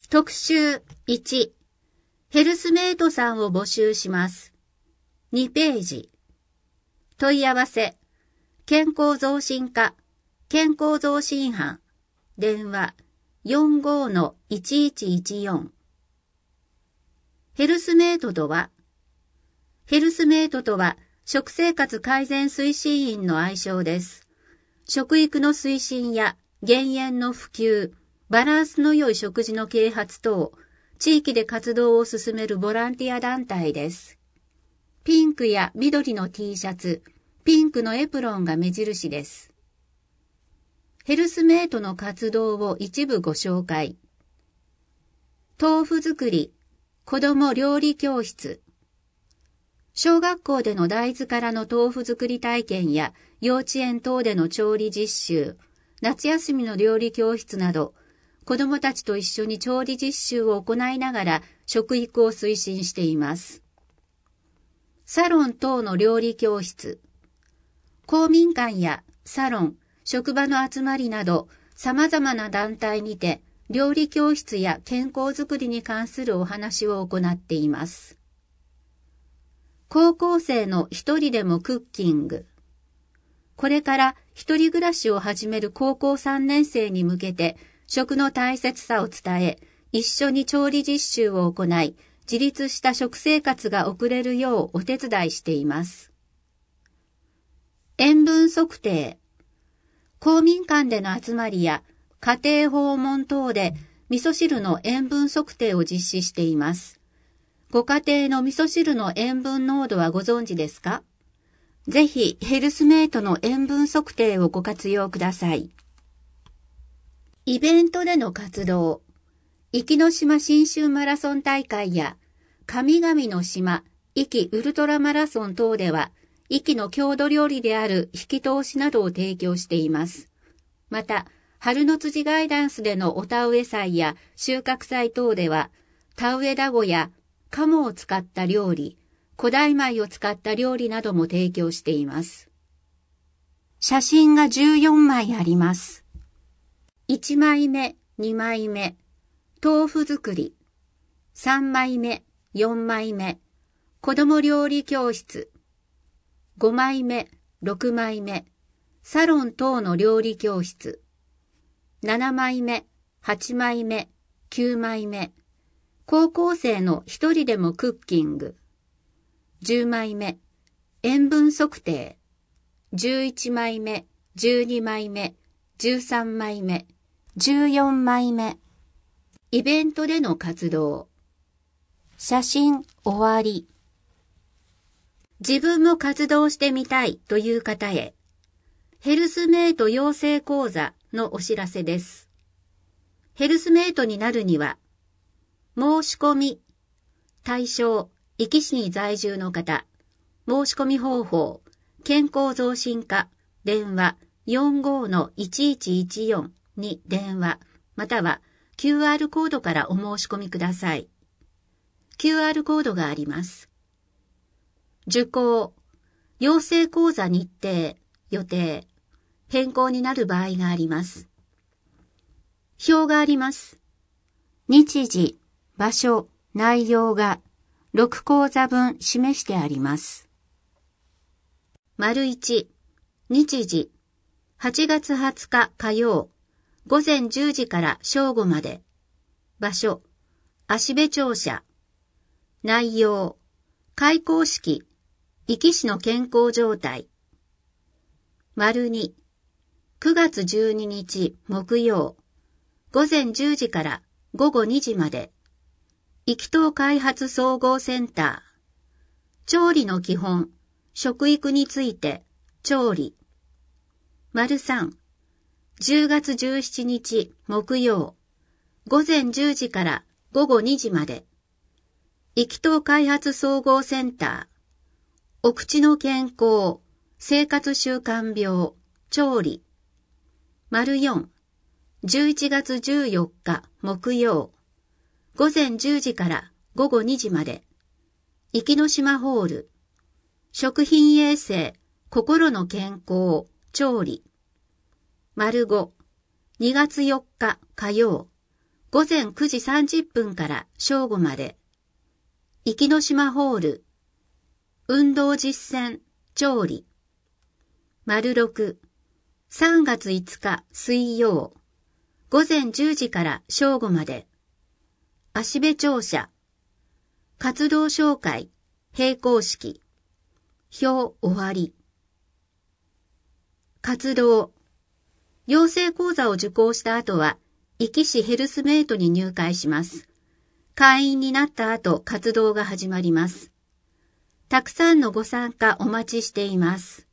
特集1、ヘルスメイトさんを募集します。2ページ。問い合わせ、健康増進課、健康増進班、電話 45-1114。ヘルスメイトとは、食生活改善推進員の愛称です。食育の推進や減塩の普及、バランスの良い食事の啓発等、地域で活動を進めるボランティア団体です。ピンクや緑の T シャツ、ピンクのエプロンが目印です。ヘルスメイトの活動を一部ご紹介。豆腐作り、子ども料理教室。小学校での大豆からの豆腐作り体験や幼稚園等での調理実習、夏休みの料理教室など、子どもたちと一緒に調理実習を行いながら食育を推進しています。サロン等の料理教室。公民館やサロン、職場の集まりなど様々な団体にて料理教室や健康づくりに関するお話を行っています。高校生の一人でもクッキング。これから一人暮らしを始める高校3年生に向けて食の大切さを伝え、一緒に調理実習を行い、自立した食生活が送れるようお手伝いしています。塩分測定。公民館での集まりや家庭訪問等で味噌汁の塩分測定を実施しています。ご家庭の味噌汁の塩分濃度はご存知ですか？ぜひヘルスメイトの塩分測定をご活用ください。イベントでの活動。壱岐の島新春マラソン大会や神々の島壱岐ウルトラマラソン等では壱岐の郷土料理である引き通しなどを提供しています。また、春の辻ガイダンスでのお田植え祭や収穫祭等では、田植えだごや鴨を使った料理、古代米を使った料理なども提供しています。写真が14枚あります。1枚目、2枚目、豆腐作り、3枚目、4枚目、子供料理教室、5枚目、6枚目、サロン等の料理教室、7枚目、8枚目、9枚目、高校生の一人でもクッキング、10枚目、塩分測定、11枚目、12枚目、13枚目、14枚目、イベントでの活動、写真終わり。自分も活動してみたいという方へ、ヘルスメイト養成講座のお知らせです。ヘルスメイトになるには、申し込み、対象、壱岐市に在住の方、申し込み方法、健康増進課、電話 45-1114 に電話、または QR コードからお申し込みください。QR コードがあります。受講、養成講座日程、予定、変更になる場合があります。表があります。日時、場所、内容が6講座分示してあります。丸1、日時、8月20日火曜、午前10時から正午まで。場所、芦部庁舎。内容、開講式、壱岐市の健康状態。丸2、9月12日木曜、午前10時から午後2時まで。壱岐島開発総合センター。調理の基本、食育について、調理。丸3、10月17日木曜、午前10時から午後2時まで。壱岐島開発総合センター。お口の健康、生活習慣病、調理。丸4、11月14日木曜、午前10時から午後2時まで。壱岐の島ホール。食品衛生、心の健康、調理。丸5、2月4日火曜、 午前9時30分から正午まで。壱岐島ホール。運動実践、調理。6、3月5日水曜。午前10時から正午まで。芦部庁舎。活動紹介、閉校式。表終わり。活動。養成講座を受講した後は、壱岐市ヘルスメイトに入会します。会員になった後、活動が始まります。たくさんのご参加お待ちしています。